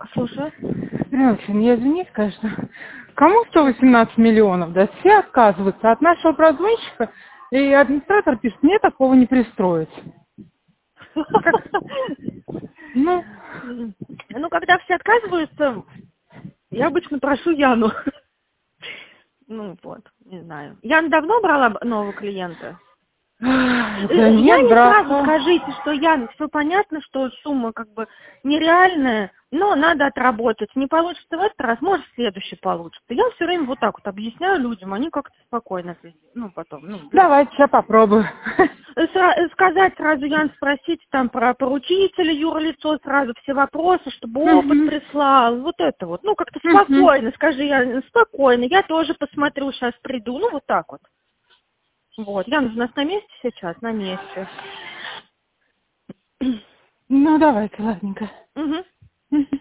Слушай. Очень, я извините, конечно. Кому 118 миллионов? Да все отказываются. От нашего прозвонщика и администратор пишет, мне такого не пристроить. Как? Ну, Ну, когда все отказываются, я обычно прошу Яну. Ну, вот, не знаю. Яна давно брала нового клиента? да нет, Яне сразу браха. скажите, что Яна, все понятно, что сумма как бы нереальная, но надо отработать. Не получится в этот раз, может, в следующий получится. Я все время вот так вот объясняю людям, они как-то спокойно, ну, потом, ну, Давайте, сейчас попробую. сказать сразу, Ян, спросить там про поручителя, юрлицо, сразу все вопросы, чтобы опыт прислал, вот это вот. Ну, как-то спокойно, скажи, Ян, спокойно, я тоже посмотрю, сейчас приду, ну, вот так вот. Вот, Ян, у нас на месте сейчас, на месте. Ну, давайте, ладненько. Угу.